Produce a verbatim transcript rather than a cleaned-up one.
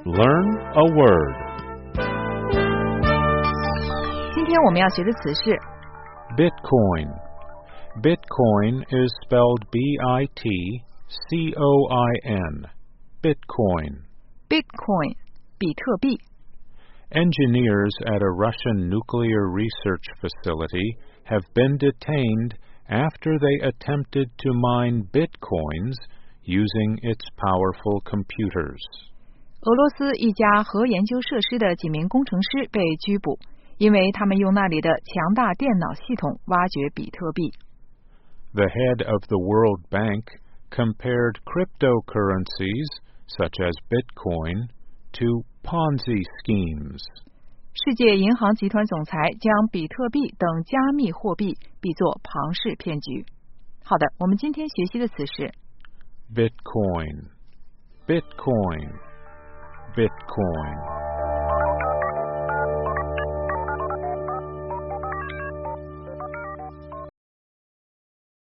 Learn a word. 今天我们要学的词是 Bitcoin. Bitcoin is spelled B I T C O I N. Bitcoin. Bitcoin 比特币。 Engineers at a Russian nuclear research facility have been detained after they attempted to mine bitcoins using its powerful computers. 俄罗斯一家核研究设施的几名工程师被拘捕，因为他们用那里的强大电脑系统挖掘比特币。 The head of the World Bank compared cryptocurrencies, such as Bitcoin, to Ponzi schemes. 世界银行集团总裁将比特币等加密货币比作庞氏骗局。好的，我们今天学习的词是 Bitcoin. Bitcoin. Bitcoin.